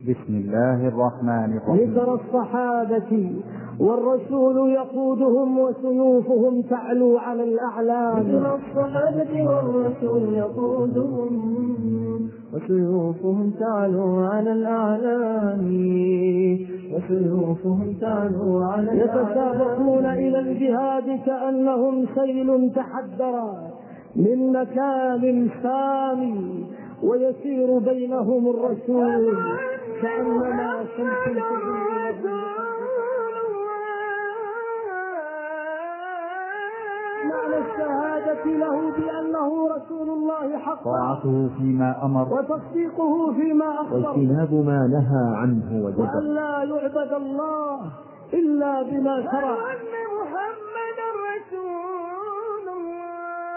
بسم الله الرحمن الرحيم. ذكر الصحابة والرسول يقودهم وسيوفهم تعلو على الأعلام. ذكر الصحابة والرسول يقودهم وسيوفهم تعلو على الأعلام، وسيوفهم تعلو على الأعلام. يتسابقون إلى الجهاد كأنهم سيل تحدر من مكان سامي، ويسير بينهم الرسول كأنما شمس معنى الشهادة له بأنه رسول الله حقا، طاعته فيما أمر وتصديقه فيما أخبر، واجتناب ما نهى عنه وجبر، وأن لا يعبد الله إلا بما شرع، وأن محمدا رسول الله.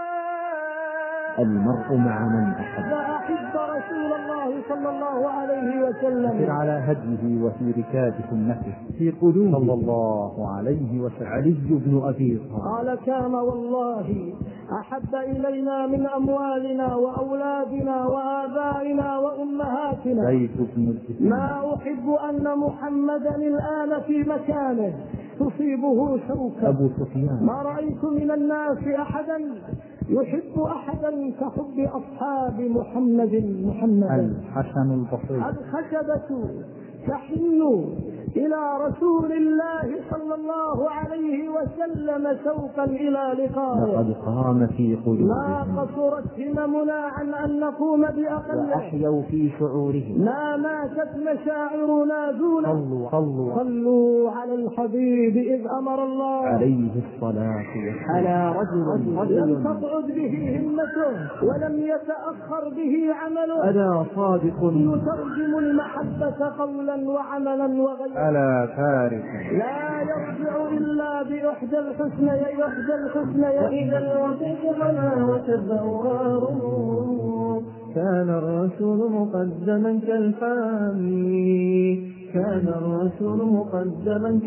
المرء مع من أحب. فأحب رسول الله صلى الله عليه وسلم، سر على هديه وفي ركاب سنته في قلوب صلى الله عليه وسلم. علي بن أبي طالب قال: كان والله أحب إلينا من أموالنا وأولادنا وآبائنا وأمهاتنا زيد بن الإسلام. ما أحب أن محمدا الآن في مكانه تصيبه شوكة. أبو سفيان. ما رأيت من الناس أحدا يحب أحدا كحب أصحاب محمد. الحسن البصري. الخشبة تحن إلى رسول الله صلى الله عليه وسلم شوقا إلى لقائه. لقد قام في قلوبهم ما قصرت هممنا عن أن نقوم بأقل، وأحيوا في شعورهم. ما ماتت مشاعرنا دونه. صلوا على الحبيب إذ أمر الله عليه الصلاة والسلام. على رجل لم تقعد به همته ولم يتأخر به عمله. ألا صادق يترجم المحبة قولا وعملا وغيره. ألا فارس لا يرجع إلا بإحدى الحسنيين، وإذا الوثيق فما وتبوار. كان الرسول مقدما كالحامي، كان الرسول مقدما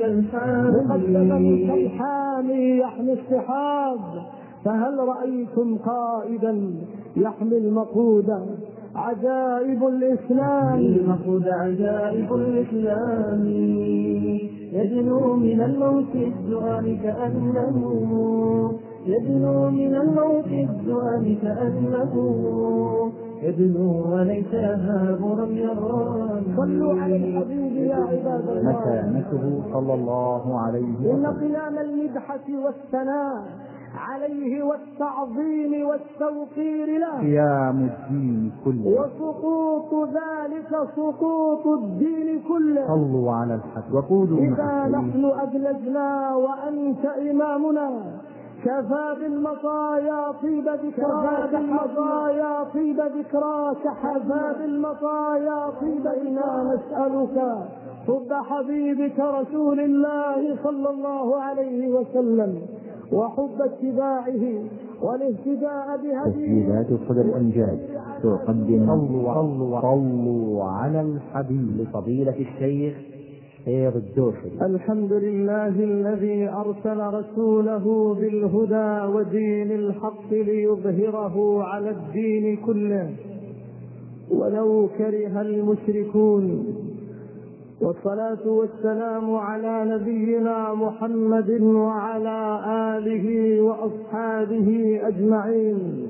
كالحامي يحمي السحاب. فهل رأيتم قائدا يحمي المقودة؟ عجائب الإسلام، المقود عجائب الإسلام. يدنو من الموت السؤال كأنه، يدنو من الموت السؤال كأنه يدنو وليس يهاب رمي الرام. صلوا على الحبيب يا عباد الله. مكانته صلى الله عليه وسلم. إن قيام المدحة والثناء عليه والتعظيم والتوقير له قيام الدين كله، وسقوط ذلك سقوط الدين كله. صلوا على الحق وقولوا إذا نحن أدلجنا وأنت إمامنا كفى بالمطايا طيب ذكراك، بالمطايا طيب ذكراك، حفى بالمطايا طيب. إنا نسألك حب حبيبك رسول الله صلى الله عليه وسلم، وحب اتباعه والاهتداء بهديه. تسجيلات صدر الأمجاد تقدم صلوا على الحبيب لفضيلة الشيخ خير الدوسري. الحمد لله الذي أرسل رسوله بالهدى ودين الحق ليظهره على الدين كله ولو كره المشركون. والصلاة والسلام على نبينا محمد وعلى آله وأصحابه أجمعين.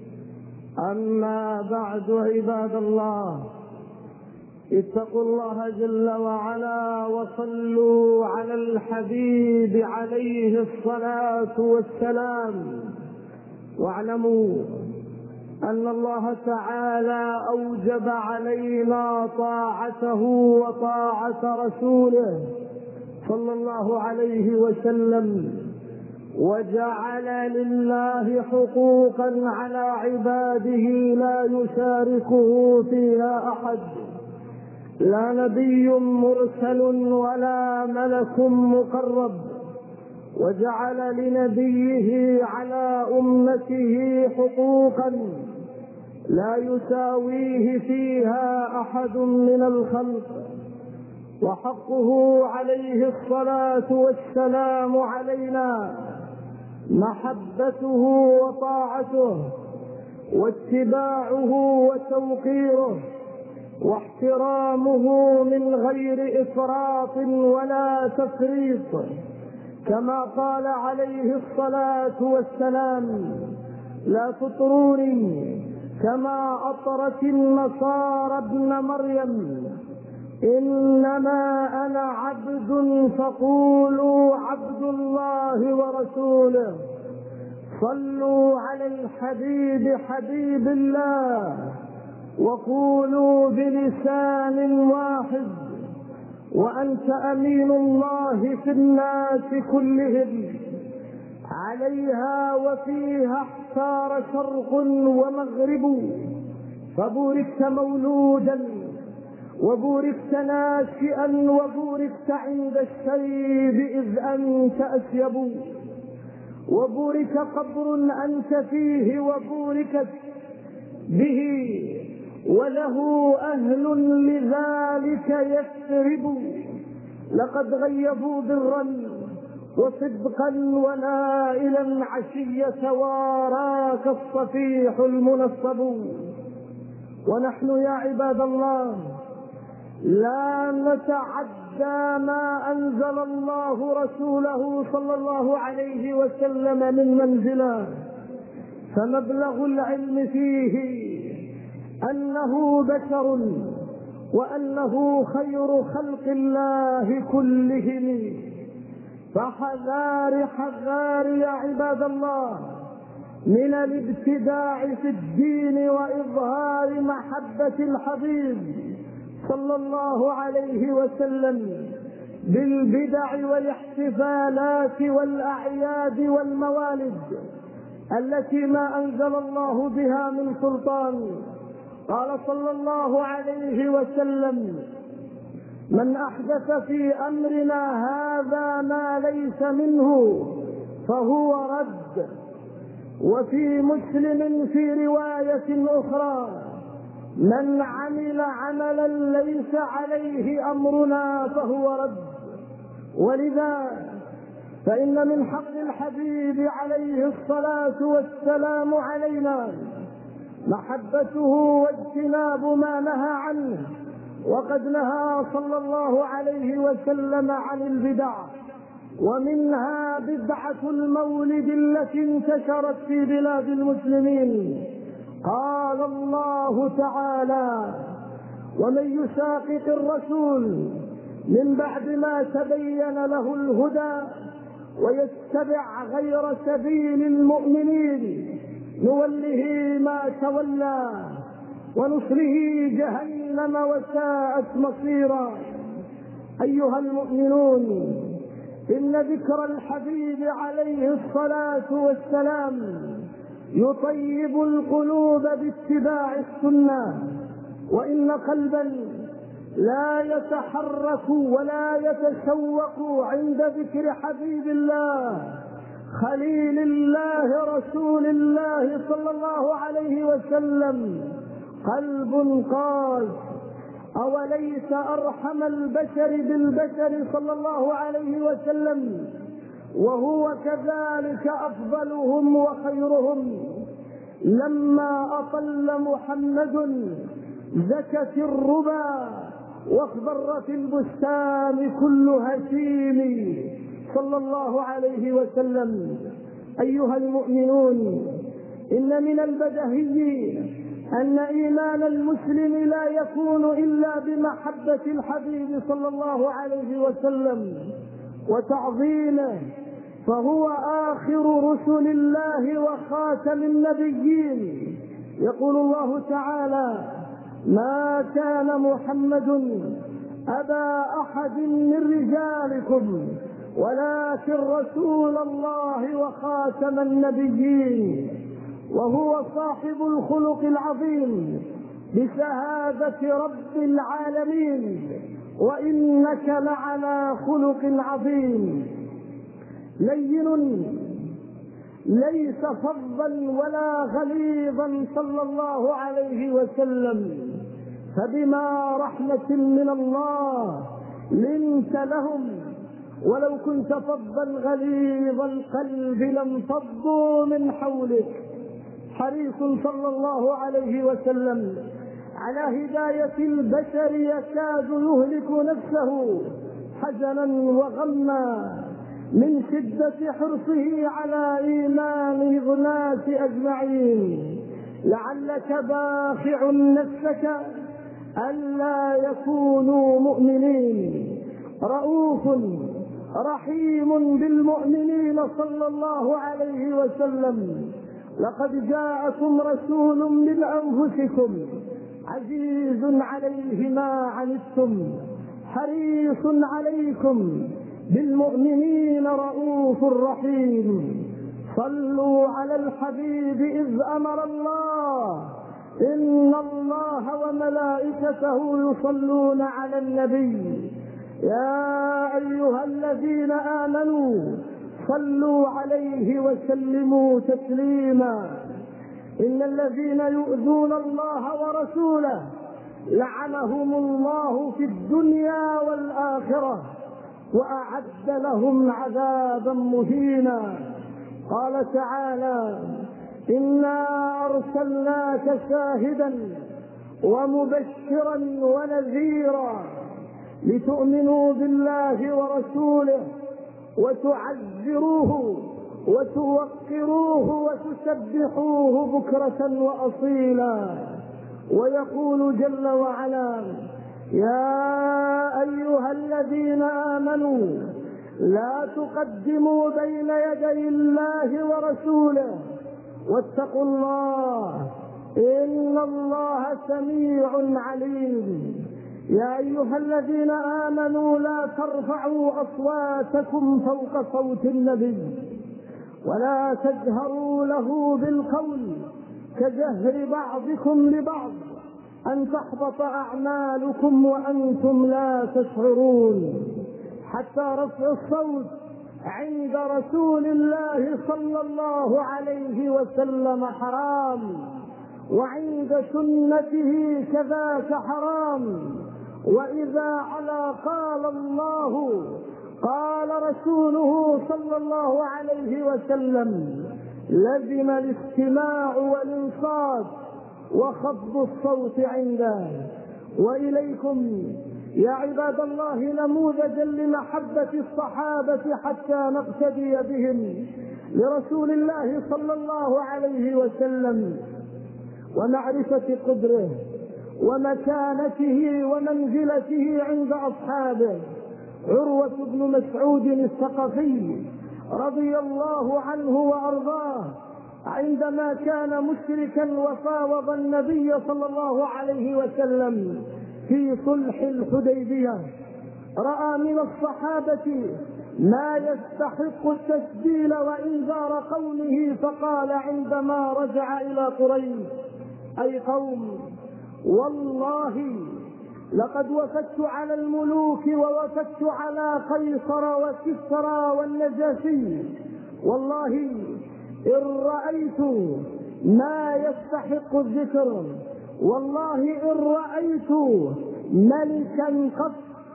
أما بعد عباد الله، اتقوا الله جل وعلا وصلوا على الحبيب عليه الصلاة والسلام. واعلموا أن الله تعالى أوجب علينا طاعته وطاعة رسوله صلى الله عليه وسلم، وجعل لله حقوقا على عباده لا يشاركه فيها أحد، لا نبي مرسل ولا ملك مقرب. وجعل لنبيه على أمته حقوقا لا يساويه فيها أحد من الخلق. وحقه عليه الصلاة والسلام علينا محبته وطاعته واتباعه وتوقيره واحترامه من غير إفراط ولا تفريط، كما قال عليه الصلاة والسلام: لا تطروني كما أطرت النصارى ابن مريم، إنما أنا عبد فقولوا عبد الله ورسوله. صلوا على الحبيب حبيب الله وقولوا بلسان واحد: وأنت أمين الله في الناس كلهم. عليها وفيها احتار شرق ومغرب، فبوركت مولودا وبوركت ناشئا وبوركت عند الشيب إذ أنت أشيب، وبورك قبر أنت فيه وبوركت به، وله أهل لذلك يثرب. لقد غيبوا برا وصدقا ونائلا عشية واراك الصفيح المنصب. ونحن يا عباد الله لا نتعدى ما أنزل الله رسوله صلى الله عليه وسلم من منزله، فمبلغ العلم فيه أنه بشر وأنه خير خلق الله كلهم. فحذار حذار يا عباد الله من الابتداع في الدين وإظهار محبة الحبيب صلى الله عليه وسلم بالبدع والاحتفالات والأعياد والموالد التي ما أنزل الله بها من سلطان. قال صلى الله عليه وسلم: من أحدث في أمرنا هذا ما ليس منه فهو رد. وفي مسلم في رواية أخرى: من عمل عملا ليس عليه أمرنا فهو رد. ولذا فإن من حق الحبيب عليه الصلاة والسلام علينا محبته واجتناب ما نهى عنه، وقد نهى صلى الله عليه وسلم عن البدع، ومنها بدعة المولد التي انتشرت في بلاد المسلمين. قال الله تعالى: ومن يشاقق الرسول من بعد ما تبين له الهدى ويتبع غير سبيل المؤمنين نوله ما تولى ونصله جهنم وساءت مصيرا. أيها المؤمنون، إن ذكر الحبيب عليه الصلاة والسلام يطيب القلوب باتباع السنة، وإن قلبا لا يتحرك ولا يتشوق عند ذكر حبيب الله خليل الله رسول الله صلى الله عليه وسلم قلب قاس. أوليس أرحم البشر بالبشر صلى الله عليه وسلم وهو كذلك أفضلهم وخيرهم؟ لما أطل محمد زكت الربا واخضرت البستان كل هشيم صلى الله عليه وسلم. أيها المؤمنون، إن من البديهي أن إيمان المسلم لا يكون إلا بمحبة الحبيب صلى الله عليه وسلم وتعظيمه، فهو آخر رسل الله وخاتم النبيين. يقول الله تعالى: ما كان محمد أبا أحد من رجالكم ولكن رسول الله وخاتم النبيين، وهو صاحب الخلق العظيم بشهادة رب العالمين: وإنك لعلى خلق عظيم. لين ليس فظا ولا غليظا صلى الله عليه وسلم، فبما رحمة من الله لنت لهم، ولو كنت فظا غليظ القلب لانفضوا من حولك. حريص صلى الله عليه وسلم على هداية البشر يكاد يهلك نفسه حزنا وغما من شدة حرصه على إيمان الناس أجمعين. لعلك باخع نفسك ألا يكونوا مؤمنين. رؤوف رحيم بالمؤمنين صلى الله عليه وسلم. لقد جاءكم رسول من أنفسكم عزيز عليه ما عنتم حريص عليكم بالمؤمنين رؤوف رحيم. صلوا على الحبيب إذ أمر الله إن الله وملائكته يصلون على النبي يا أيها الذين آمنوا صلوا عليه وسلموا تسليما. إن الذين يؤذون الله ورسوله لعنهم الله في الدنيا والآخرة وأعد لهم عذابا مهينا. قال تعالى إنا أرسلناك شاهدا ومبشرا ونذيرا لتؤمنوا بالله ورسوله وتعزروه وتوقروه وتسبحوه بكرة وأصيلا. ويقول جل وعلا يا أيها الذين آمنوا لا تقدموا بين يدي الله ورسوله واتقوا الله إن الله سميع عليم. يا أيها الذين آمنوا لا ترفعوا أصواتكم فوق صوت النبي ولا تجهروا له بالقول كجهر بعضكم لبعض أن تحبط أعمالكم وأنتم لا تشعرون. حتى رفع الصوت عند رسول الله صلى الله عليه وسلم حرام، وعند سنته كذاك حرام. وإذا على قال الله قال رسوله صلى الله عليه وسلم لزم الاستماع والانصات وخفض الصوت عنده. وإليكم يا عباد الله نموذجا لمحبة الصحابة حتى نقتدي بهم لرسول الله صلى الله عليه وسلم ومعرفة قدره ومكانته ومنزلته عند أصحابه. عروة بن مسعود الثقفي رضي الله عنه وأرضاه عندما كان مشركا وفاوض النبي صلى الله عليه وسلم في صلح الحديبية رأى من الصحابة ما يستحق التسجيل وإنذار قومه، فقال عندما رجع إلى قريش أي قوم والله لقد وفدت على الملوك ووفدت على قيصر وكسرى والنجاشي، والله إن رأيت ما يستحق الذكر، والله إن رأيت ملكا قط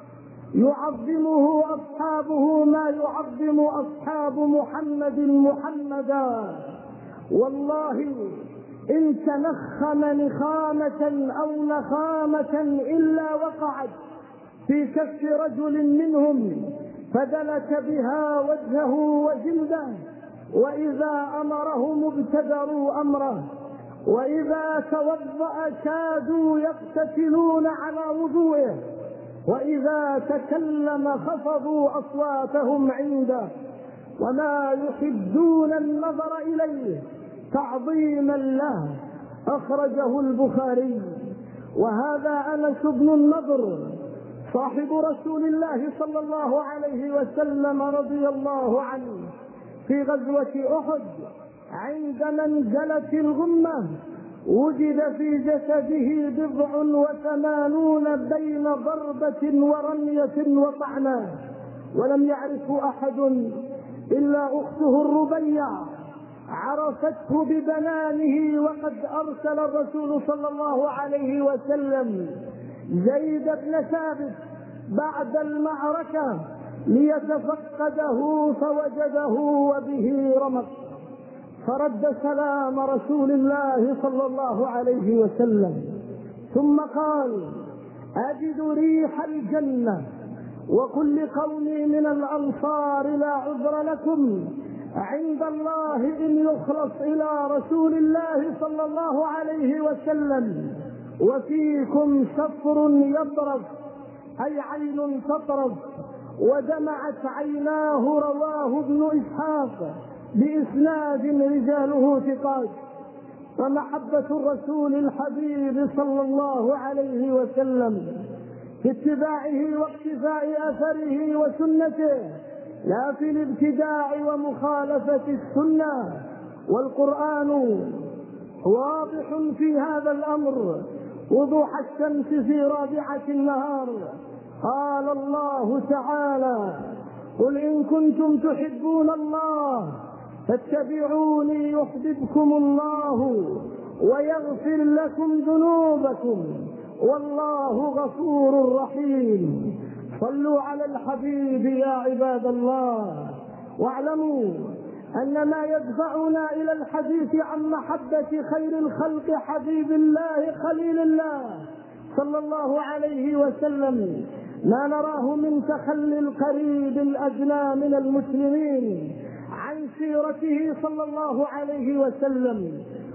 يعظمه أصحابه ما يعظم أصحاب محمد محمدا، والله إن تنخم نخامة أو نخامة إلا وقعت في كف رجل منهم فدلك بها وجهه وجلده، وإذا أمرهم ابتدروا أمره، وإذا توضأ كادوا يقتتلون على وضوئه، وإذا تكلم خفضوا أصواتهم عنده، وما يحبون النظر إليه تعظيما له. أخرجه البخاري. وهذا أنس بن النضر صاحب رسول الله صلى الله عليه وسلم رضي الله عنه في غزوة أحد عند منزلة الغمة وجد في جسده 87 بين ضربة ورمية وطعنة، ولم يعرفه أحد إلا أخته الربيع عرفته ببنانه، وقد أرسل الرسول صلى الله عليه وسلم زيد بن ثابت بعد المعركة ليتفقده فوجده وبه رمق، فرد سلام رسول الله صلى الله عليه وسلم ثم قال: أجد ريح الجنة، وقل لقومي من الأنصار لا عذر لكم عند الله إن يخلص إلى رسول الله صلى الله عليه وسلم وفيكم صفر يضرب، أي عين تطرف، ودمعت عيناه. رواه ابن إسحاق بإسناد رجاله ثقات. فمحبة الرسول الحبيب صلى الله عليه وسلم في اتباعه واقتفاء أثره وسنته، لا في الابتداع ومخالفة السنة. والقرآن واضح في هذا الأمر وضوح الشمس في رابعة النهار. قال الله تعالى: قل إن كنتم تحبون الله فاتبعوني يحببكم الله ويغفر لكم ذنوبكم والله غفور رحيم. صلوا على الحبيب يا عباد الله. واعلموا أن ما يدفعنا إلى الحديث عن محبة خير الخلق حبيب الله خليل الله صلى الله عليه وسلم ما نراه من تخلي القريب الأدنى من المسلمين عن سيرته صلى الله عليه وسلم،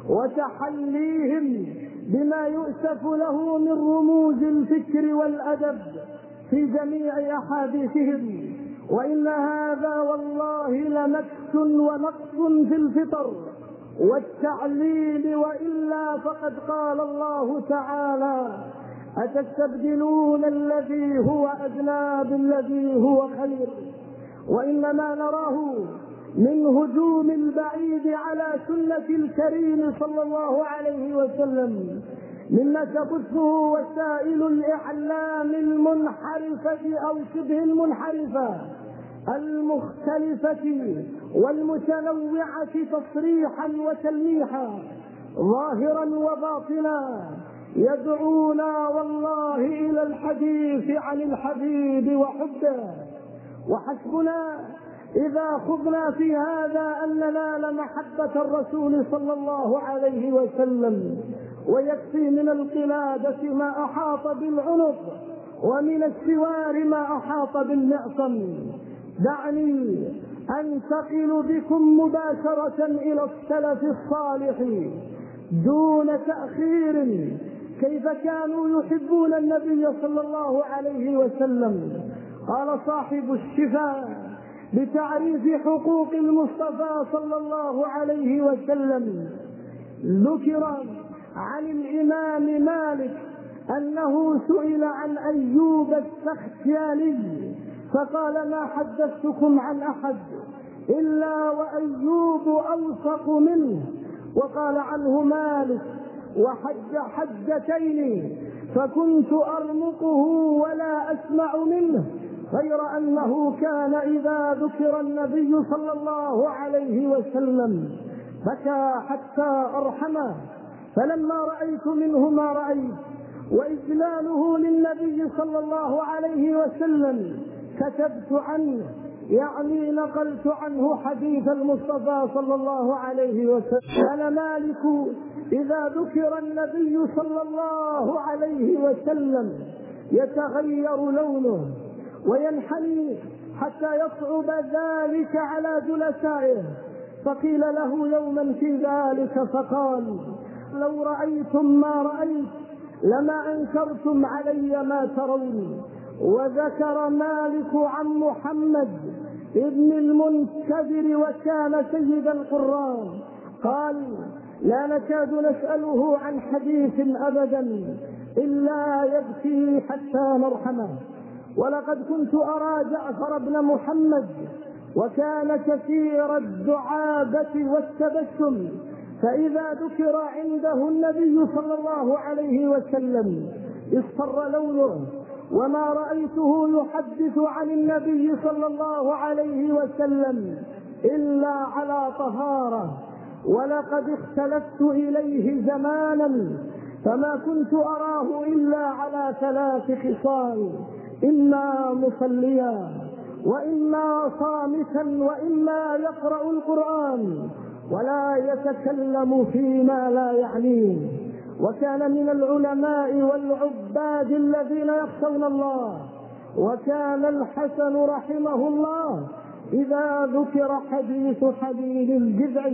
وتحليهم بما يؤسف له من رموز الفكر والأدب في جميع أحاديثهم. وإن هذا والله لمكس ونقص في الفطر والتعليل، وإلا فقد قال الله تعالى: أتستبدلون الذي هو أدنى بالذي هو خير. وإنما نراه من هجوم البعيد على سنة الكريم صلى الله عليه وسلم مما تبثه وسائل الإعلام المنحرفة أو شبه المنحرفة المختلفة والمتنوعة تصريحا وتلميحا ظاهرا وباطنا، يدعونا والله إلى الحديث عن الحبيب وحبه. وحسبنا إذا خضنا في هذا أن ننال محبة الرسول صلى الله عليه وسلم، ويكفي من القلادة ما أحاط بالعنق ومن السوار ما أحاط بالمعصم. دعني أنتقل بكم مباشرة إلى السلف الصالح دون تأخير، كيف كانوا يحبون النبي صلى الله عليه وسلم. قال صاحب الشفاء بتعريف حقوق المصطفى صلى الله عليه وسلم: ذكر عن الإمام مالك أنه سئل عن أيوب السختياني فقال: ما حدثتكم عن أحد إلا وأيوب أوثق منه. وقال عنه مالك: وحج حجتين فكنت أرمقه ولا أسمع منه، غير أنه كان إذا ذكر النبي صلى الله عليه وسلم بكى حتى أرحمه. فلما رأيت منه ما رأيت وإجلاله للنبي صلى الله عليه وسلم كتبت عنه، يعني نقلت عنه حديث المصطفى صلى الله عليه وسلم. كان مالك إذا ذكر النبي صلى الله عليه وسلم يتغير لونه وينحني حتى يصعب ذلك على جلسائه. فقيل له يوما في ذلك فقال: لو رأيتم ما رأيت لما أنكرتم علي ما ترون. وذكر مالك عن محمد ابن المنكدر وكان سيد القراء قال: لا نكاد نسأله عن حديث أبدا إلا يبكي حتى نرحمه. ولقد كنت أرى جعفر بن محمد وكان كثير الدعابة والتبسم، فإذا ذكر عنده النبي صلى الله عليه وسلم اصفر لونه، وما رأيته يحدث عن النبي صلى الله عليه وسلم إلا على طهارة. ولقد اختلفت إليه زمانا فما كنت أراه إلا على 3 خصال: إما مصليا، وإما صامتا، وإما يقرأ القرآن، ولا يتكلم فيما لا يعنيه. وكان من العلماء والعباد الذين يخشون الله. وكان الحسن رحمه الله إذا ذكر حديث حليل الجذع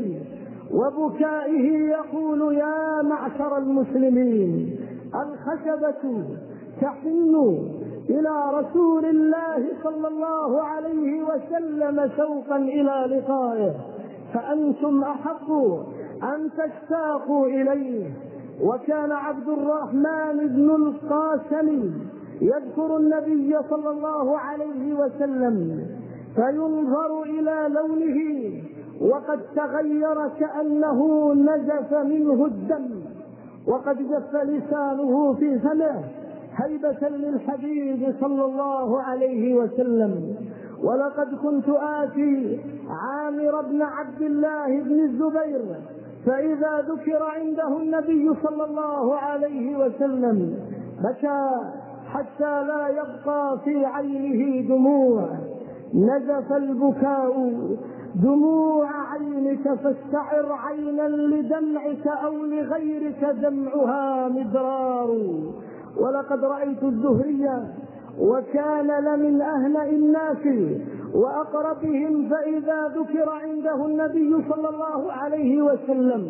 وبكائه يقول: يا معشر المسلمين، الخشبة تحن إلى رسول الله صلى الله عليه وسلم شوقا إلى لقائه، فأنتم أحق أن تشتاقوا إليه. وكان عبد الرحمن بن القاسم يذكر النبي صلى الله عليه وسلم فينظر إلى لونه وقد تغير كأنه نزف منه الدم، وقد جف لسانه في فمه هيبة للحبيب صلى الله عليه وسلم. ولقد كنت آتي عامر بن عبد الله بن الزبير فإذا ذكر عنده النبي صلى الله عليه وسلم بكى حتى لا يبقى في عينه دموع. نزف البكاء دموع عينك فاستعر عينا لدمعك أو لغيرك دمعها مدرار. ولقد رأيت الزهري وكان لمن أهنأ الناس وأقربهم فإذا ذكر عنده النبي صلى الله عليه وسلم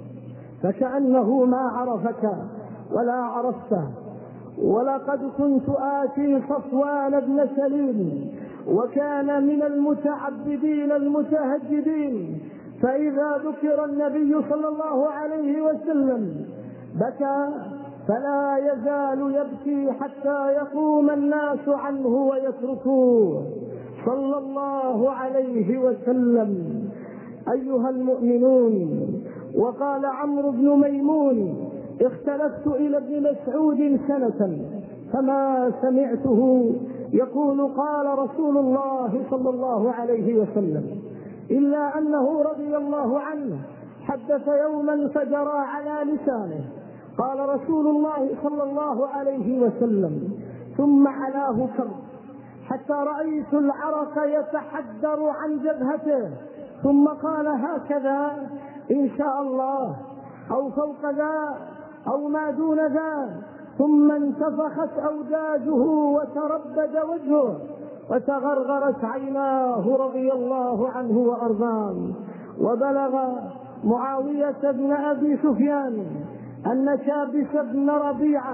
فكأنه ما عرفك ولا عرفته. ولقد كنت آتي صفوان بن سليم وكان من المتعبدين المتهجدين فإذا ذكر النبي صلى الله عليه وسلم بكى فلا يزال يبكي حتى يقوم الناس عنه ويتركوه صلى الله عليه وسلم. أيها المؤمنون، وقال عمرو بن ميمون: اختلفت إلى ابن مسعود سنة فما سمعته يقول قال رسول الله صلى الله عليه وسلم، إلا أنه رضي الله عنه حدث يوما فجرى على لسانه قال رسول الله صلى الله عليه وسلم، ثم علاه كرب حتى رأيت العرق يتحدر عن جبهته، ثم قال هكذا إن شاء الله أو فوق ذا أو ما دون ذا، ثم انتفخت أوداجه وتربد وجهه وتغرغرت عيناه رضي الله عنه وأرضاه. وبلغ معاوية بن أبي سفيان أن شابس بن ربيعة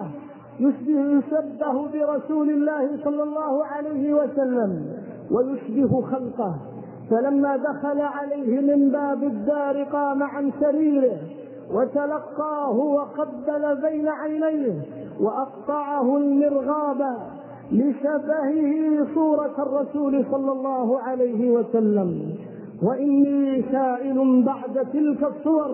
يشبه برسول الله صلى الله عليه وسلم ويشبه خلقه، فلما دخل عليه من باب الدار قام عن سريره وتلقاه وقبل بين عينيه وأقطعه المرغاب لشبهه صورة الرسول صلى الله عليه وسلم. وإني سائل بعد تلك الصور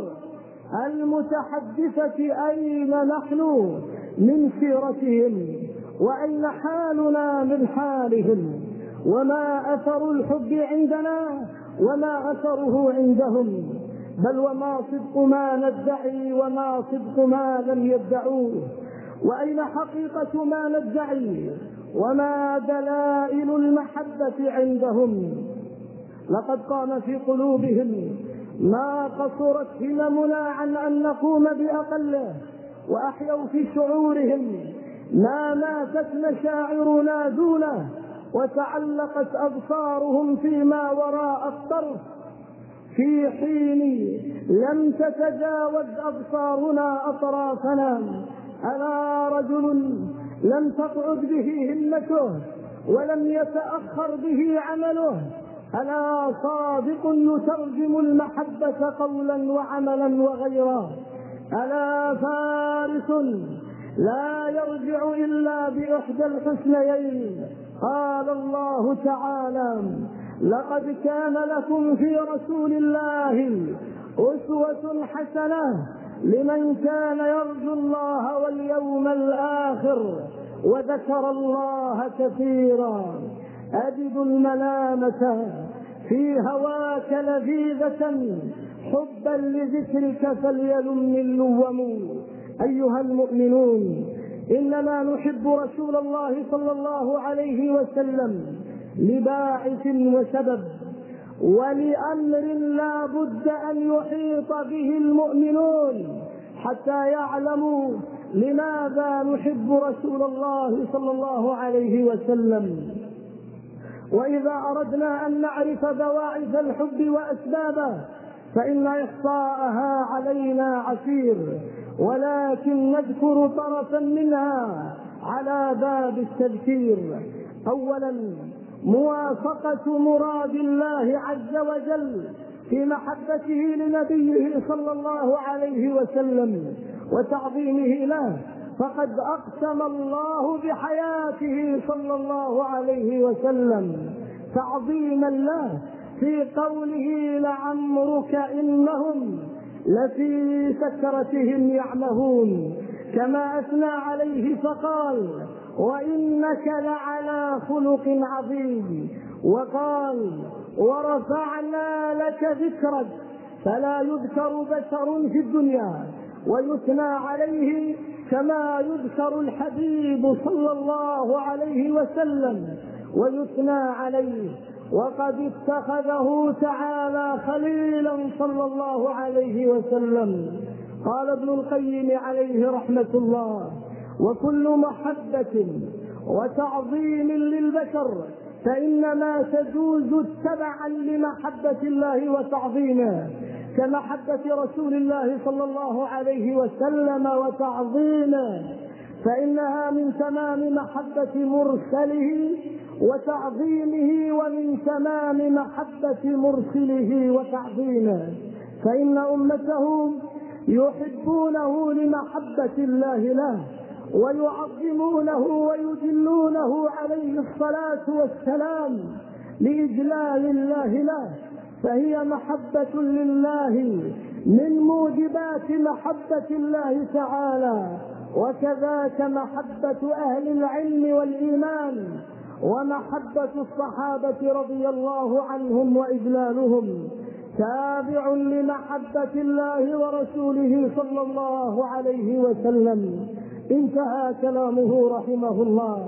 المتحدثة أين نحن من سيرتهم وأين حالنا من حالهم، وما أثر الحب عندنا وما أثره عندهم، بل وما صدق ما ندعي وما صدق ما لم يدعوه، وأين حقيقة ما ندعي وما دلائل المحبة عندهم. لقد قام في قلوبهم ما قصرت هممنا عن أن نقوم بأقله، وأحيوا في شعورهم ما ماتت مشاعرنا دونه، وتعلقت أبصارهم فيما وراء الطرف في حين لم تتجاوز أبصارنا أطرافنا. ألا رجل لم تقعد به همته ولم يتأخر به عمله، ألا صادق يترجم المحبة قولا وعملا وغيره، ألا فارس لا يرجع إلا بإحدى الحسنيين. قال الله تعالى: لقد كان لكم في رسول الله أسوة حسنة لمن كان يرجو الله واليوم الآخر وذكر الله كثيرا. أجد الملامة في هواك لذيذة حبا لذكرك فليلم اللوم. أيها المؤمنون، إننا نحب رسول الله صلى الله عليه وسلم لباعث وسبب ولأمر لا بد أن يحيط به المؤمنون حتى يعلموا لماذا نحب رسول الله صلى الله عليه وسلم. وإذا أردنا أن نعرف بواعث الحب وأسبابه فإن إحصاءها علينا عسير، ولكن نذكر طرفا منها على باب التذكير. أولا، موافقة مراد الله عز وجل في محبته لنبيه صلى الله عليه وسلم وتعظيمه له، فقد أقسم الله بحياته صلى الله عليه وسلم تعظيما له في قوله: لعمرك إنهم لفي سكرتهم يعمهون، كما أثنى عليه فقال: وإنك لعلى خلق عظيم، وقال: ورفعنا لك ذكرك، فلا يذكر بشر في الدنيا ويثنى عليه كما يذكر الحبيب صلى الله عليه وسلم ويثنى عليه، وقد اتخذه تعالى خليلا صلى الله عليه وسلم. قال ابن القيم عليه رحمة الله: وكل محبة وتعظيم للبشر فإنما تجوز تبعا لمحبة الله وتعظيمه، كمحبة رسول الله صلى الله عليه وسلم وتعظيمه، فإنها من تمام محبة مرسله وتعظيمه، ومن تمام محبة مرسله وتعظيمه، فإن أمته يحبونه لمحبة الله له ويعظمونه ويجلونه عليه الصلاة والسلام لإجلال الله له، فهي محبة لله من موجبات محبة الله تعالى. وكذاك محبة أهل العلم والإيمان ومحبة الصحابة رضي الله عنهم وإجلالهم تابع لمحبة الله ورسوله صلى الله عليه وسلم. انتهى كلامه رحمه الله.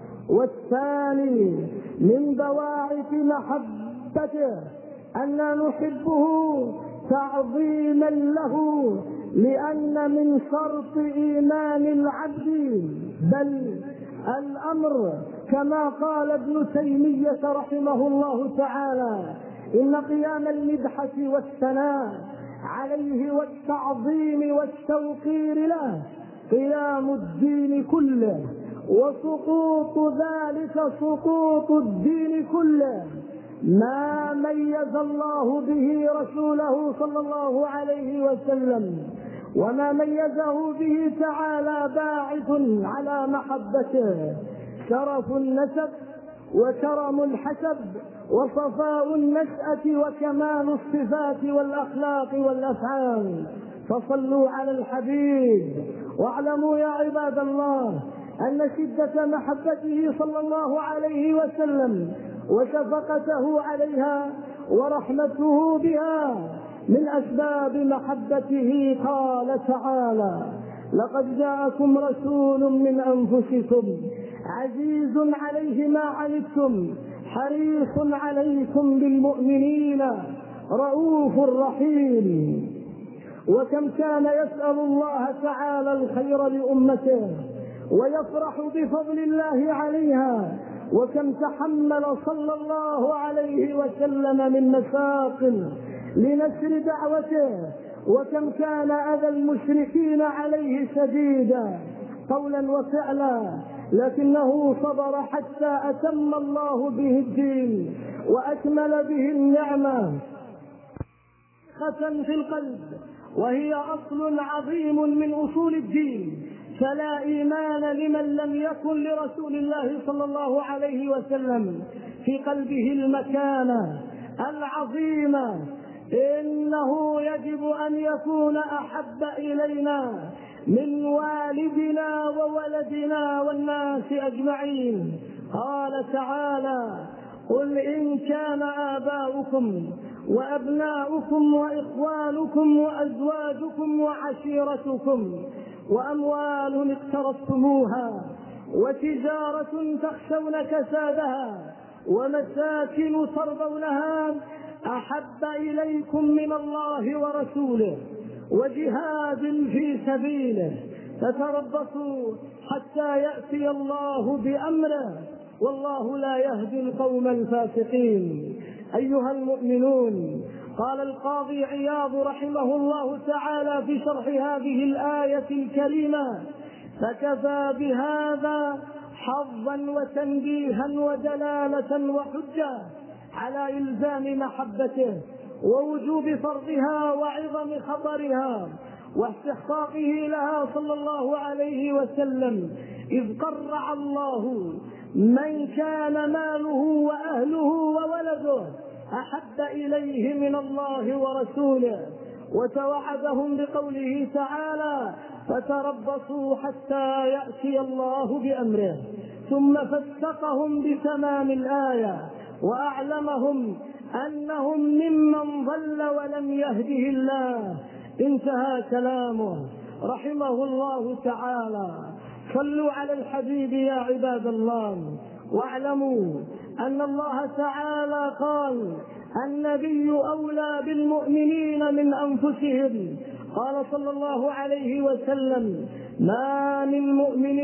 والثاني من بواعث محبته أن نحبه تعظيما له، لأن من شرط إيمان العبد بل الأمر كما قال ابن تيمية رحمه الله تعالى: إن قيام المدحة والثناء عليه والتعظيم والتوقير له قيام الدين كله، وسقوط ذلك سقوط الدين كله. ما ميز الله به رسوله صلى الله عليه وسلم وما ميزه به تعالى باعث على محبته: شرف النسب وكرم الحسب وصفاء النشأة وكمال الصفات والأخلاق والأفعال. فصلوا على الحبيب. واعلموا يا عباد الله أن شدة محبته صلى الله عليه وسلم وشفقته عليها ورحمته بها من أسباب محبته. قال تعالى: لقد جاءكم رسول من أنفسكم عزيز عليه ما عنتم حريص عليكم بالمؤمنين رؤوف رحيم. وكم كان يسأل الله تعالى الخير لأمته ويفرح بفضل الله عليها، وكم تحمل صلى الله عليه وسلم من مشاق لنشر دعوته، وكم كان أذى المشركين عليه شديدا قولا وفعلا، لكنه صبر حتى أتم الله به الدين وأكمل به النعمة في القلب، وهي أصل عظيم من أصول الدين. فلا إيمان لمن لم يكن لرسول الله صلى الله عليه وسلم في قلبه المكانة العظيمة. إنه يجب أن يكون أحب إلينا من والدنا وولدنا والناس أجمعين. قال تعالى: قل إن كان آباؤكم وأبناؤكم وإخوانكم وأزواجكم وعشيرتكم وأموال اقترفتموها وتجارة تخشون كسادها ومساكن ترضونها أحب إليكم من الله ورسوله وجهاد في سبيله، فتربصوا حتى يأتي الله بأمره، والله لا يهدي القوم الفاسقين. أيها المؤمنون، قال القاضي عياض رحمه الله تعالى في شرح هذه الآية الكريمة: فكفى بهذا حظا وتنبيها ودلالة وحجة على إلزام محبته ووجوب فرضها وعظم خطرها واستحقاقه لها صلى الله عليه وسلم، إذ قرع الله من كان ماله وأهله وولده أحب إليه من الله ورسوله، وتوعدهم بقوله تعالى: فتربصوا حتى يأتي الله بأمره، ثم فسقهم بتمام الآية وأعلمهم أنهم ممن ضل ولم يهده الله. انتهى كلامه رحمه الله تعالى. صلوا على الحبيب يا عباد الله، واعلموا أن الله تعالى قال: النبي أولى بالمؤمنين من أنفسهم. قال صلى الله عليه وسلم: ما من مؤمن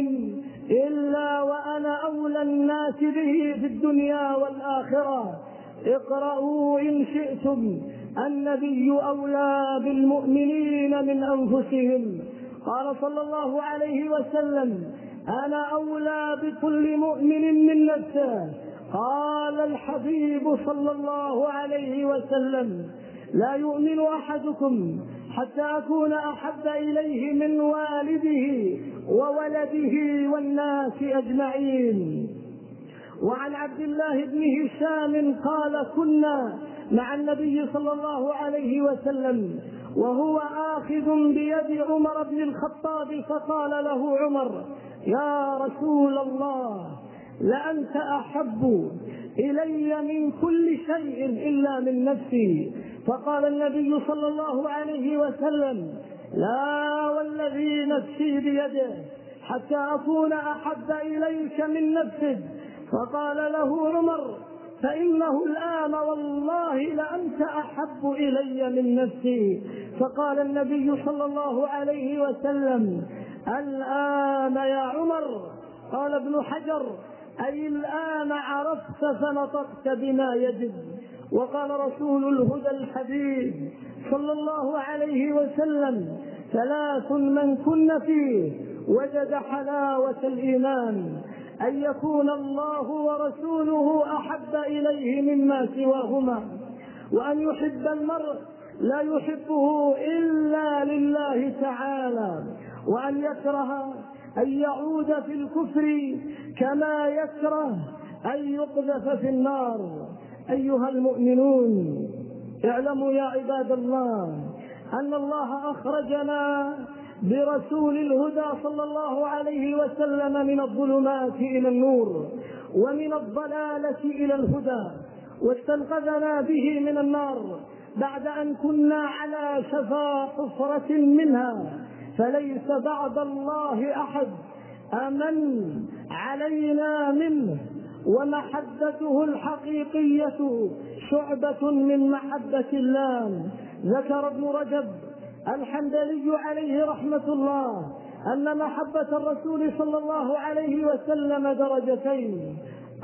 إلا وأنا أولى الناس به في الدنيا والآخرة. اقرأوا إن شئتم: النبي أولى بالمؤمنين من أنفسهم. قال صلى الله عليه وسلم: أنا أولى بكل مؤمن من نفسه. قال الحبيب صلى الله عليه وسلم: لا يؤمن أحدكم حتى أكون أحب إليه من والده وولده والناس أجمعين. وعن عبد الله بن هشام قال: كنا مع النبي صلى الله عليه وسلم وهو آخذ بيد عمر بن الخطاب، فقال له عمر: يا رسول الله، لأنت أحب إلي من كل شيء إلا من نفسي. فقال النبي صلى الله عليه وسلم: لا والذي نفسي بيده حتى أكون أحب إليك من نفسك. فقال له عمر: فإنه الآن والله لأنت أحب إلي من نفسي. فقال النبي صلى الله عليه وسلم: الآن يا عمر. قال ابن حجر: أي الآن عرفت فنطقت بما يجب. وقال رسول الهدى الحبيب صلى الله عليه وسلم: ثلاث من كن فيه وجد حلاوة الإيمان: أن يكون الله ورسوله أحب إليه مما سواهما، وأن يحب المرء لا يحبه إلا لله تعالى، وأن يكره أن يعود في الكفر كما يكره أن يقذف في النار. أيها المؤمنون، اعلموا يا عباد الله أن الله أخرجنا برسول الهدى صلى الله عليه وسلم من الظلمات إلى النور ومن الضلالة إلى الهدى، واستنقذنا به من النار بعد أن كنا على شفا حفرة منها. فليس بعد الله أحد أمن علينا منه، ومحبته الحقيقية شعبة من محبة الله. ذكر ابن رجب الحنبلي عليه رحمة الله أن محبة الرسول صلى الله عليه وسلم درجتين: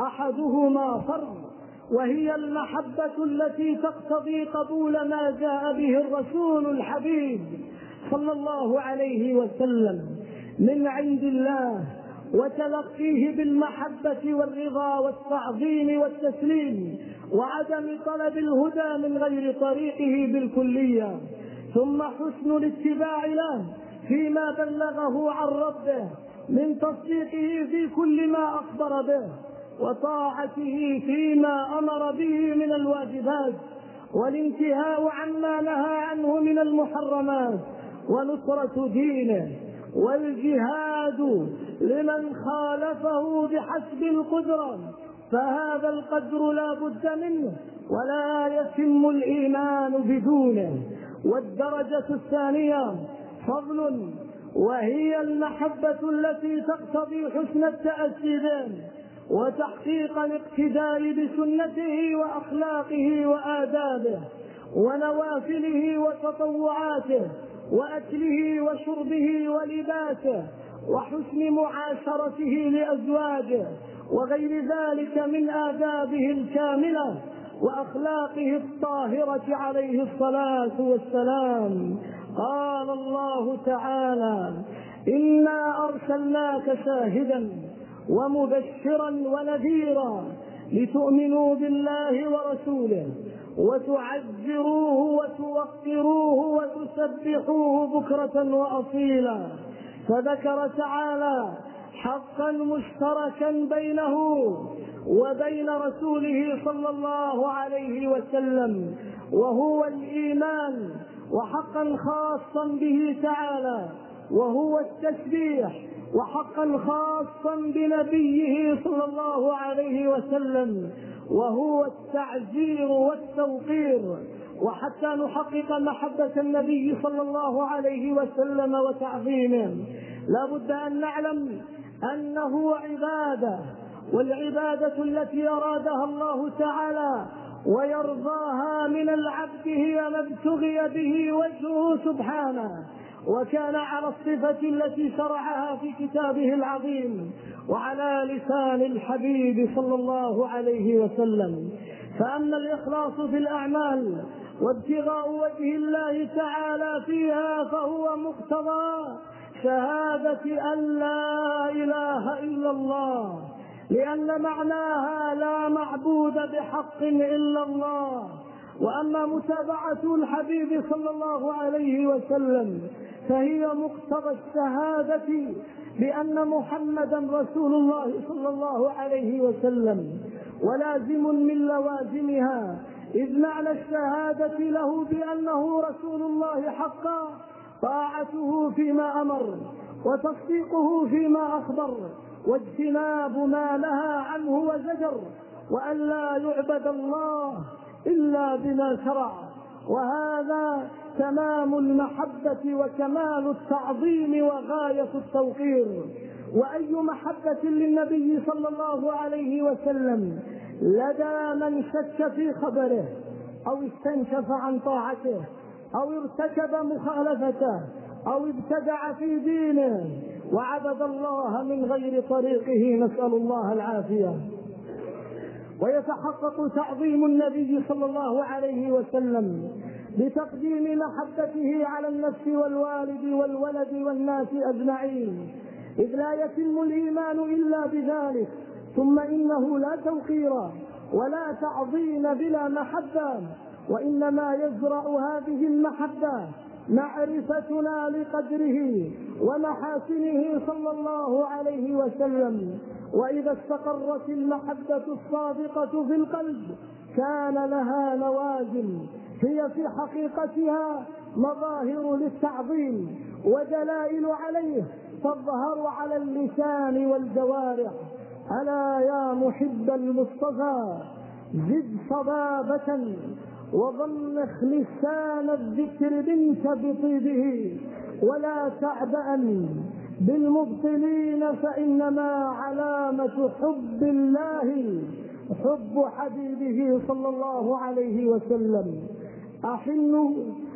أحدهما فرض، وهي المحبة التي تقتضي قبول ما جاء به الرسول الحبيب صلى الله عليه وسلم من عند الله، وتلقيه بالمحبة والرضا والتعظيم والتسليم، وعدم طلب الهدى من غير طريقه بالكلية. ثم حسن الاتباع له فيما بلغه عن ربه من تصديقه في كل ما أخبر به، وطاعته فيما أمر به من الواجبات، والانتهاء عما نهى عنه من المحرمات، ونصرة دينه، والجهاد لمن خالفه بحسب القدرة، فهذا القدر لا بد منه ولا يتم الإيمان بدونه. والدرجة الثانية فضل، وهي المحبة التي تقتضي حسن التأسي به وتحقيق الاقتداء بسنته وأخلاقه وآدابه ونوافله وتطوعاته، وأكله وشربه ولباسه وحسن معاشرته لأزواجه وغير ذلك من آدابه الكاملة وأخلاقه الطاهرة عليه الصلاة والسلام. قال الله تعالى: إنا أرسلناك شاهدا ومبشرا ونذيرا لتؤمنوا بالله ورسوله وتعزروه وتوقروه وتسبحوه بكرة وأصيلا. فذكر تعالى حقا مشتركا بينه وبين رسوله صلى الله عليه وسلم، وهو الإيمان، وحقا خاصا به تعالى وهو التسبيح، وحقا خاصا بنبيه صلى الله عليه وسلم وهو التعزير والتوقير. وحتى نحقق محبة النبي صلى الله عليه وسلم وتعظيمه لا بد أن نعلم أنه عبادة، والعبادة التي أرادها الله تعالى ويرضاها من العبد هي ما ابتغي به وجهه سبحانه، وكان على الصفة التي شرعها في كتابه العظيم وعلى لسان الحبيب صلى الله عليه وسلم. فأما الإخلاص في الأعمال وابتغاء وجه الله تعالى فيها فهو مقتضى شهادة أن لا إله إلا الله، لأن معناها لا معبود بحق إلا الله. وأما متابعة الحبيب صلى الله عليه وسلم فهي مقتضى الشهادة بأن محمدا رسول الله صلى الله عليه وسلم، ولازم من لوازمها، إذ معنى الشهادة له بأنه رسول الله حقا طاعته فيما أمر وتصديقه فيما أخبر واجتناب ما نهى عنه وزجر، وأن لا يعبد الله إلا بما شرع. وهذا تمام المحبة وكمال التعظيم وغاية التوقير. وأي محبة للنبي صلى الله عليه وسلم لدى من شك في خبره أو استنكف عن طاعته أو ارتكب مخالفته أو ابتدع في دينه وعبد الله من غير طريقه، نسأل الله العافية. ويتحقق تعظيم النبي صلى الله عليه وسلم بتقديم محبته على النفس والوالد والولد والناس أجمعين، إذ لا يتم الإيمان إلا بذلك. ثم إنه لا توقير ولا تعظيم بلا محبة، وإنما يزرع هذه المحبة معرفتنا لقدره ومحاسنه صلى الله عليه وسلم. وإذا استقرت المحبة الصادقة في القلب كان لها لوازم هي في حقيقتها مظاهر للتعظيم ودلائل عليه تظهر على اللسان والجوارح. ألا يا محب المصطفى زد صبابة وضمخ لسان الذكر منك بطيبه، ولا تعبأ بالمبطلين فإنما علامة حب الله حب حبيبه صلى الله عليه وسلم. أحن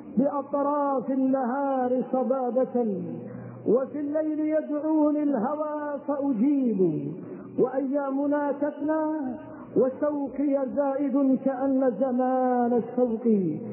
بأطراف النهار صبابة وفي الليل يدعوني الهوى فأجيب، وأيامنا تفنى وشوقي زائد كأن زمان الشوق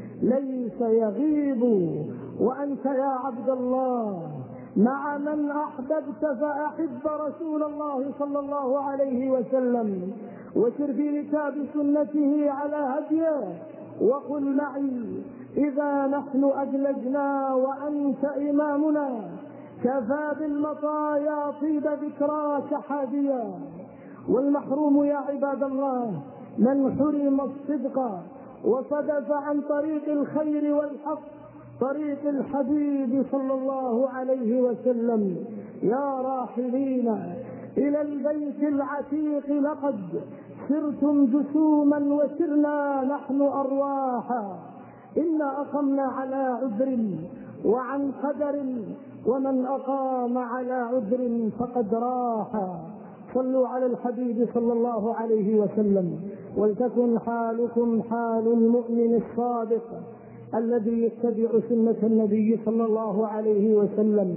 ليس يغيب. وأنت يا عبد الله مع من أحببت فأحب رسول الله صلى الله عليه وسلم، وسر في ركاب سنته على هديه، وقل معي إذا نحن أجلجنا وأنت إمامنا كفى بالمطايا طيب ذكراك حاديا. والمحروم يا عباد الله من حرم الصدق وصدف عن طريق الخير والحق طريق الحبيب صلى الله عليه وسلم. يا راحلين إلى البيت العتيق لقد سرتم جسوما وسرنا نحن أرواحا، إنا أقمنا على عذر وعن قدر، ومن أقام على عذر فقد راحا. صلوا على الحبيب صلى الله عليه وسلم، ولتكن حالكم حال المؤمن الصادق الذي يتبع سنة النبي صلى الله عليه وسلم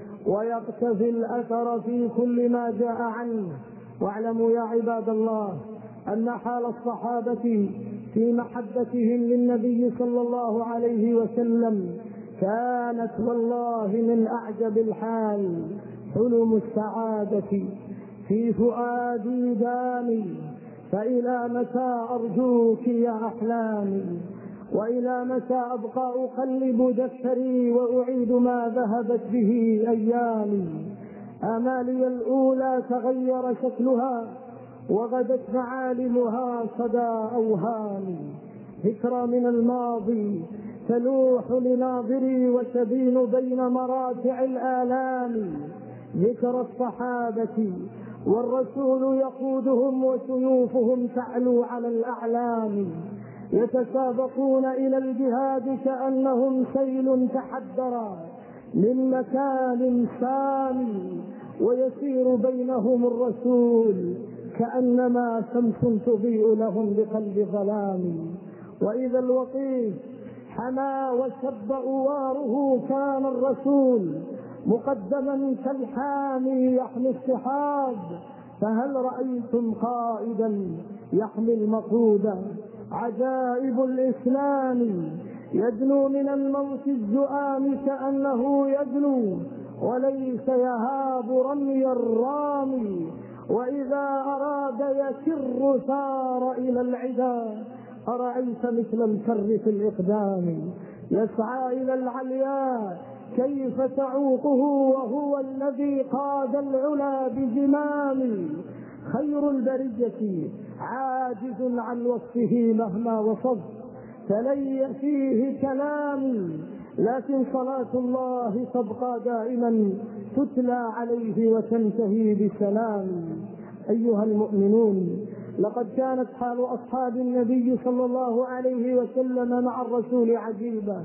ويقتفي الأثر في كل ما جاء عنه. واعلموا يا عباد الله أن حال الصحابة في محبتهم للنبي صلى الله عليه وسلم كانت والله من أعجب الحال. حلم السعادة في فؤادي دامي، فإلى متى أرجوك يا أحلامي، وإلى متى أبقى أقلب دفتري وأعيد ما ذهبت به أيامي. آمالي الأولى تغير شكلها وغدت معالمها صدى أوهامي. ذكرى من الماضي تلوح لناظري وتبين بين مراتع الآلام. ذكرى الصحابة والرسول يقودهم وسيوفهم تعلو على الأعلام، يتسابقون إلى الجهاد كأنهم سيل تحدرا من مكان سامي، ويسير بينهم الرسول كأنما شمس تضيء لهم بقلب ظلام. وإذا الوقيف حمى وشب أواره كان الرسول مقدما كالحامي يحمي السحاب. فهل رأيتم قائدا يحمي المقود؟ عجائب الإسلام يدنو من الموت الزؤام كأنه يدنو وليس يهاب رمي الرامي. وإذا أراد يكر ثار إلى العدا، أرأيت مثل الكر في الإقدام. يسعى إلى العلياء كيف تعوقه وهو الذي قاد العلا بزمام. خير البرية عاجز عن وصفه مهما وصف، فلي فيه كلام، لكن صلاة الله تبقى دائما تتلى عليه وتنتهي بسلام. أيها المؤمنون، لقد كانت حال أصحاب النبي صلى الله عليه وسلم مع الرسول عجيبة،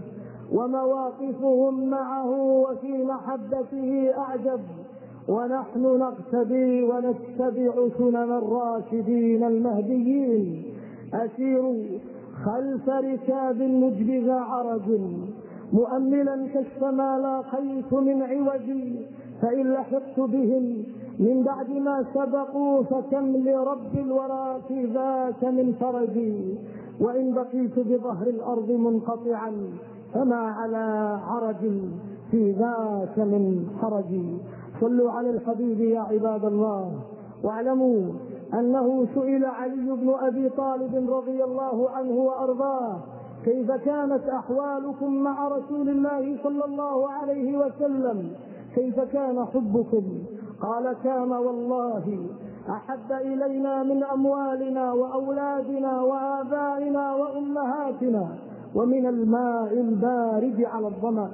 ومواقفهم معه وفي محبته أعجب. ونحن نقتدي ونتبع سنن الراشدين المهديين. أسير خلف ركاب مجبذ عرج مؤملا كشف ما لاقيت من عوجي، فإن لحقت بهم من بعد ما سبقوا فكم لرب الورى في ذاك من فرجي. وإن بقيت بظهر الأرض منقطعا فما على عرج في ذاك من حرجي. صلوا على الحبيب يا عباد الله. واعلموا أنه سئل علي بن أبي طالب رضي الله عنه وأرضاه: كيف كانت أحوالكم مع رسول الله صلى الله عليه وسلم؟ كيف كان حبكم؟ قال: كان والله أحب إلينا من أموالنا وأولادنا وآبائنا وأمهاتنا ومن الماء البارد على الظمأ.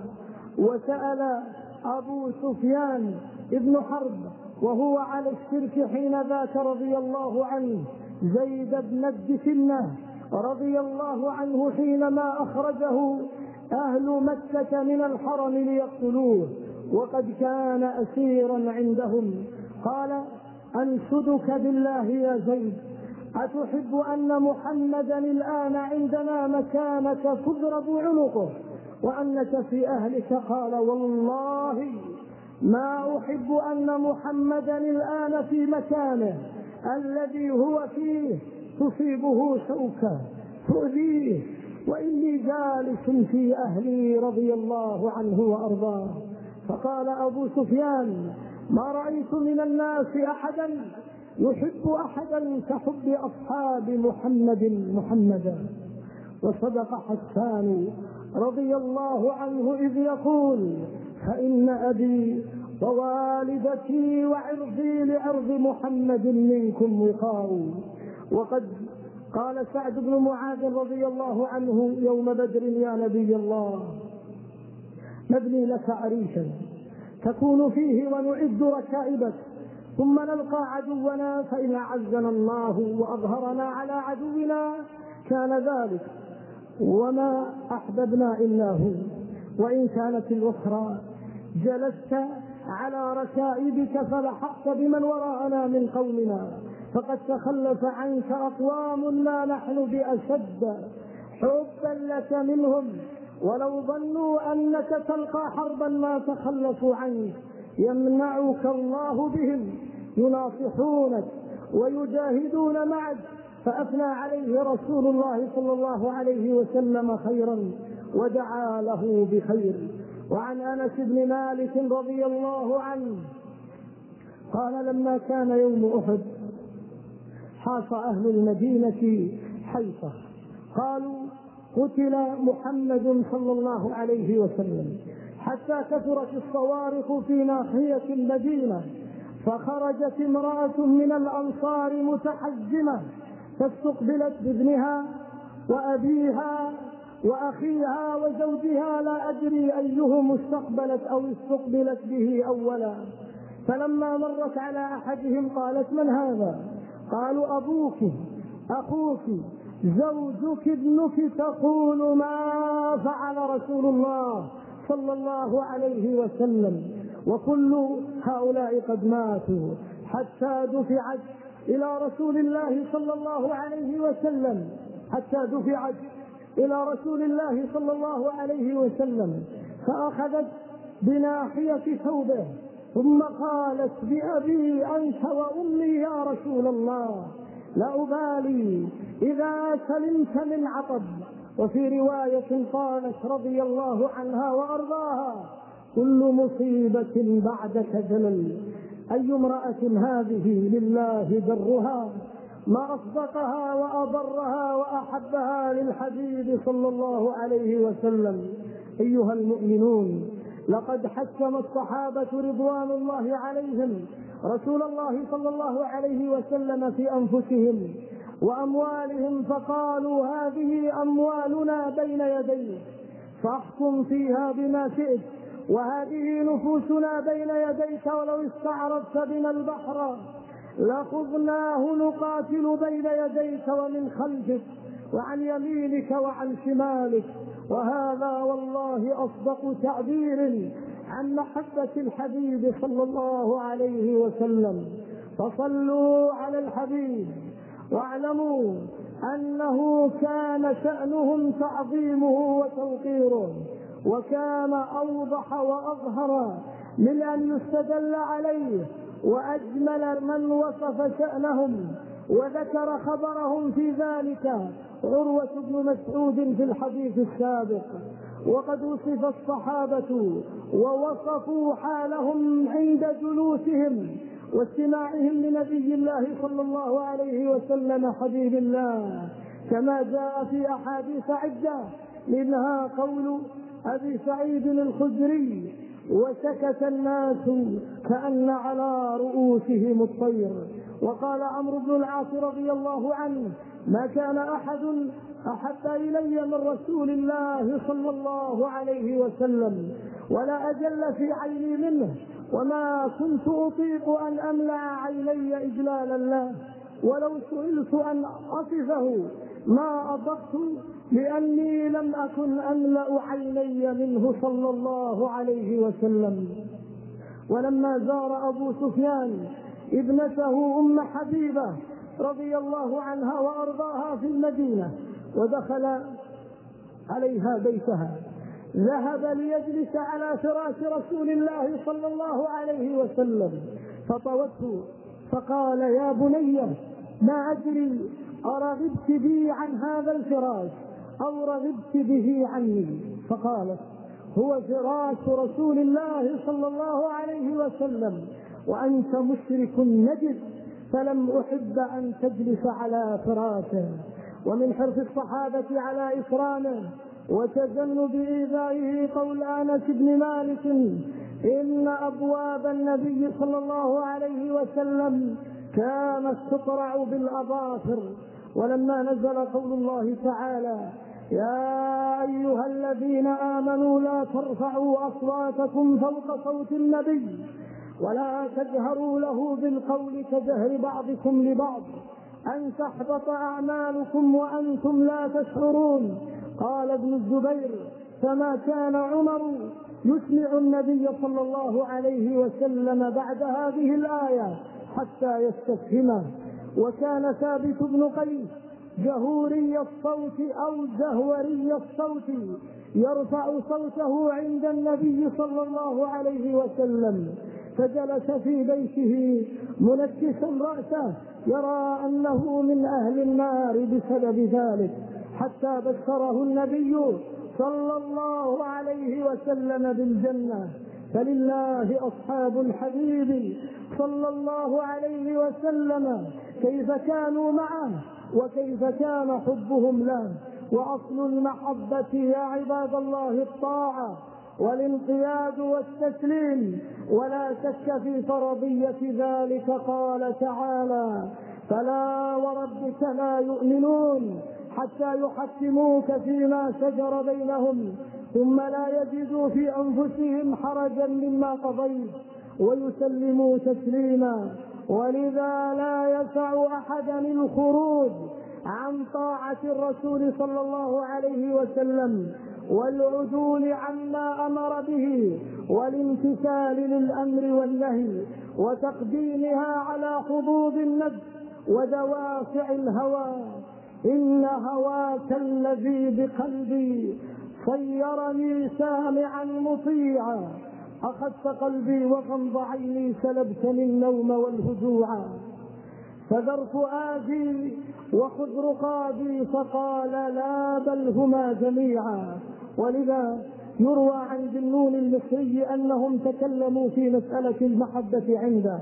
وسأل أبو سفيان ابن حرب وهو على الشرك حين ذاك رضي الله عنه زيد بن الدثنة رضي الله عنه حينما أخرجه أهل مكة من الحرم ليقتلوه وقد كان أسيرا عندهم. قال: أنشدك بالله يا زيد، أتحب أن محمدا الآن عندنا مكانك تضرب عنقه وأنك في أهلك؟ قال: والله ما أحب أن محمدا الآن في مكانه الذي هو فيه تصيبه شوكة تؤذيه، وإني جالس في أهلي رضي الله عنه وأرضاه. فقال أبو سفيان: ما رأيت من الناس أحدا يحب أحدا كحب أصحاب محمدا. وصدق حسان رضي الله عنه إذ يقول: فإن أبي ووالدتي وعرضي لعرض محمد منكم وقار. وقد قال سعد بن معاذ رضي الله عنه يوم بدر: يا نبي الله، نبني لك عريشا تكون فيه ونعد ركائبك، ثم نلقى عدونا، فإن أعزنا الله وأظهرنا على عدونا كان ذلك، وما أحببنا إلا هو. وإن كانت الأخرى جلست على ركائبك فلحقت بمن وراءنا من قومنا، فقد تخلف عنك أقوام لا نحن بأشد حبا لك منهم، ولو ظنوا أنك تلقى حربا ما تخلفوا عنك، يمنعك الله بهم، يناصحونك ويجاهدون معك. فأثنى عليه رسول الله صلى الله عليه وسلم خيرا ودعا له بخير. وعن أنس بن مالك رضي الله عنه قال: لما كان يوم أحد حاص أهل المدينة حيصة، قالوا: قتل محمد صلى الله عليه وسلم، حتى كثرت الصوارخ في ناحية المدينة، فخرجت امرأة من الأنصار متحزمة فاستقبلت بابنها وأبيها وأخيها وزوجها، لا أدري أيهم استقبلت أو استقبلت به أولا. فلما مرت على أحدهم قالت: من هذا؟ قالوا: أبوك، أخوك، زوجك، ابنك. تقول: ما فعل رسول الله صلى الله عليه وسلم؟ وكل هؤلاء قد ماتوا، حتى دفعت إلى رسول الله صلى الله عليه وسلم، حتى دفعت إلى رسول الله صلى الله عليه وسلم، فأخذت بناحية ثوبه ثم قالت: بأبي أنت وأمي يا رسول الله، لا أبالي إذا سلمت من عطب. وفي رواية قالت رضي الله عنها وأرضاها: كل مصيبة بعدك جلل. أي امرأة هذه لله برها، ما أصدقها وأبرها وأحبها للحبيب صلى الله عليه وسلم. أيها المؤمنون، لقد حكم الصحابة رضوان الله عليهم رسول الله صلى الله عليه وسلم في أنفسهم وأموالهم، فقالوا: هذه أموالنا بين يديك فاحكم فيها بما شئت، وهذه نفوسنا بين يديك، ولو استعرضت بنا البحر لخذناه نقاتل بين يديك ومن خلفك وعن يمينك وعن شمالك. وهذا والله أصدق تعبير عن محبة الحبيب صلى الله عليه وسلم. فصلوا على الحبيب واعلموا أنه كان شأنهم تعظيمه وتوقيره، وكان أوضح وأظهر من أن يستدل عليه، وأجمل من وصف شأنهم وذكر خبرهم في ذلك عروة بن مسعود في الحديث السابق. وقد وصف الصحابة ووصفوا حالهم عند جلوسهم واستماعهم لنبي الله صلى الله عليه وسلم حبيب الله، كما جاء في أحاديث عدة، منها قول أبي سعيد الخدري: وسكت الناس كأن على رؤوسهم الطير. وقال عمرو بن العاص رضي الله عنه: ما كان أحد أحب إلي من رسول الله صلى الله عليه وسلم، ولا أجل في عيني منه، وما كنت أطيق أن أملأ عيني إجلالا له، ولو سئلت أن أصفه ما أطقت، لأني لم أكن أملأ عيني منه صلى الله عليه وسلم. ولما زار أبو سفيان ابنته أم حبيبة رضي الله عنها وأرضاها في المدينة ودخل عليها بيتها، ذهب ليجلس على فراش رسول الله صلى الله عليه وسلم، فطوته فقال: يا بني، ما أدري أرغبت بي عن هذا الفراش أو رغبت به عني؟ فقالت: هو فراش رسول الله صلى الله عليه وسلم، وأنت مشرك نجس، فلم أحب أن تجلس على فراشه. ومن حرص الصحابة على إكرامه وتجنب إيذائه قول أنس بن مالك: إن أبواب النبي صلى الله عليه وسلم كانت تقرع بالأظافر. ولما نزل قول الله تعالى: يا أيها الذين آمنوا لا ترفعوا أصواتكم فوق صوت النبي ولا تجهروا له بالقول كجهر بعضكم لبعض أن تحبط أعمالكم وأنتم لا تشعرون، قال ابن الزبير: فما كان عمر يسمع النبي صلى الله عليه وسلم بعد هذه الآية حتى يستفهمه. وكان ثابت بن قيس جهوري الصوت أو جهوري الصوت يرفع صوته عند النبي صلى الله عليه وسلم، فجلس في بيته منكسا رأسه يرى أنه من أهل النار بسبب ذلك، حتى بشره النبي صلى الله عليه وسلم بالجنة. فلله أصحاب الحبيب صلى الله عليه وسلم كيف كانوا معه وكيف كان حبهم له. وأصل المحبة يا عباد الله الطاعة والانقياد والتسليم، ولا شك في فرضية ذلك. قال تعالى: فلا وربك لا يؤمنون حتى يحكموك فيما شجر بينهم ثم لا يجدوا في أنفسهم حرجا مما قضيت ويسلموا تسليما. ولذا لا يسع أحدا الخروج عن طاعة الرسول صلى الله عليه وسلم والعدول عما أمر به والامتثال للأمر والنهي وتقديمها على حظوظ النفس ودوافع الهوى. إن هواك الذي بقلبي صيرني سامعا مطيعا، أخذت قلبي وغمض عيني سلبتني النوم والهجوع. فذر فؤادي وخذ رقابي، فقال لا بل هما جميعا. ولذا يروى عن ذنون المصري أنهم تكلموا في مسألة المحبة عنده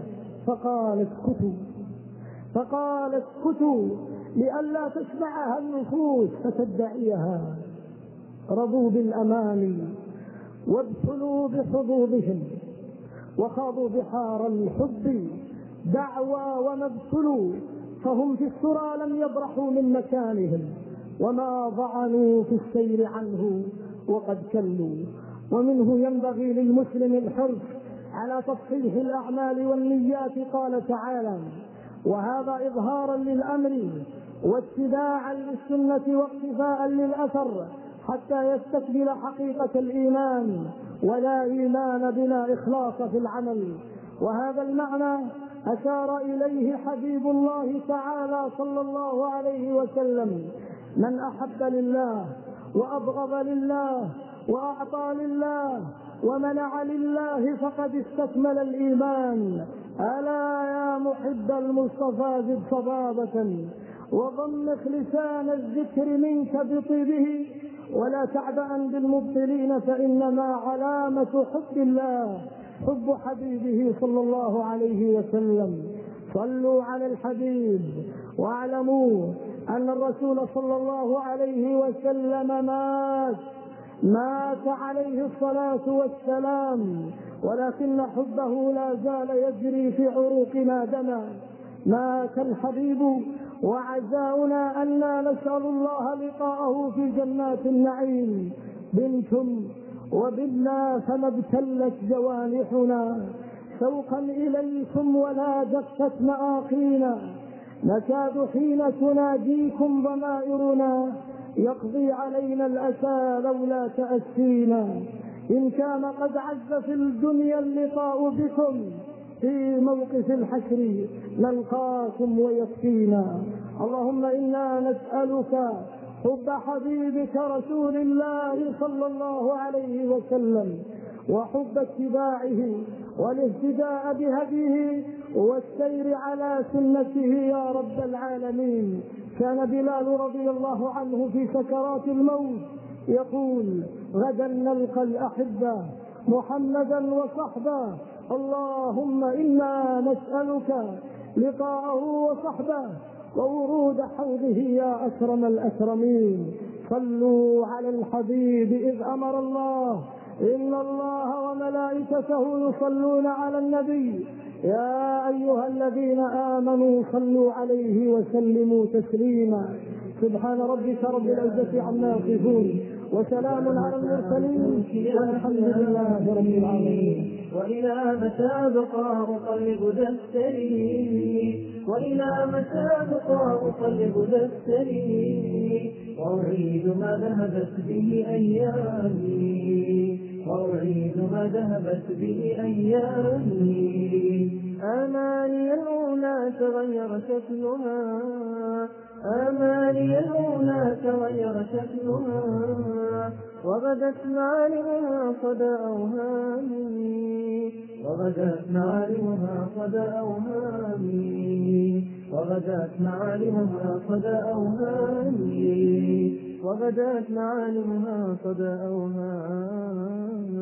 فقال اسكتوا لئلا تسمعها النفوس فتدعيها. رضوا بالأماني وابتلوا بحظوظهم وخاضوا بحار الحب دعوى وما ابتلوا، فهم في السرى لم يبرحوا من مكانهم وما ضعنوا في السير عنه وقد كلوا. ومنه ينبغي للمسلم الحرص على تصحيح الأعمال والنيات. قال تعالى: وهذا إظهارا للأمر واتباعا للسنة واقتفاء للأثر حتى يستكمل حقيقة الإيمان، ولا إيمان بلا إخلاص في العمل. وهذا المعنى أشار إليه حبيب الله تعالى صلى الله عليه وسلم: من أحب لله وأبغض لله وأعطى لله ومنع لله فقد استكمل الإيمان. ألا يا محب المصطفى زد صبابة وضمخ لسان الذكر منك بطيبه، ولا تعبأ بالمبطلين فإنما علامة حب الله حب حبيبه صلى الله عليه وسلم. صلوا على الحبيب واعلموا أن الرسول صلى الله عليه وسلم مات عليه الصلاة والسلام، ولكن حبه لا زال يجري في عروقنا دما. مات الحبيب وعزاؤنا أننا نسأل الله لقاءه في جنات النعيم. بنتم وبنا فما ابتلت جوانحنا شوقا إليكم ولا جفت مآقينا، نكاد حين تناديكم ضمائرنا يقضي علينا الأسى لولا تأسينا. إن كان قد عز في الدنيا اللقاء بكم في موقف الحشر نلقاكم ويكفينا. اللهم إنا نسألك حب حبيبك رسول الله صلى الله عليه وسلم وحب اتباعه والاهتداء بهديه والسير على سنته يا رب العالمين. كان بلال رضي الله عنه في سكرات الموت يقول: غدا نلقى الأحبة محمدا وصحبه، اللهم إنا نسألك لقاءه وصحبه وورود حوضه يا أكرم الأكرمين. صلوا على الحبيب إذ أمر الله: إن الله وملائكته يصلون على النبي يا أيها الذين آمنوا صلوا عليه وسلموا تسليما. سبحان ربك رب العزة عما يصفون وسلام على المرسلين والحمد لله رب العالمين. وإلى متى بقاء قلب دفتري، وإلى متى بقاء قلب دفتري، وأعيد ما ذهبت به أيامي، وأعيد ما ذهبت به أيامي. آمالي الأولى تغير شكلها، آمالي الأولى تغير شكلها، وغدت معالمها صدى أوهامي، وغدت معالمها صدى أوهامي، وغدت معالمها صدى أوهامي، وغدت معالمها صدى أوهامي.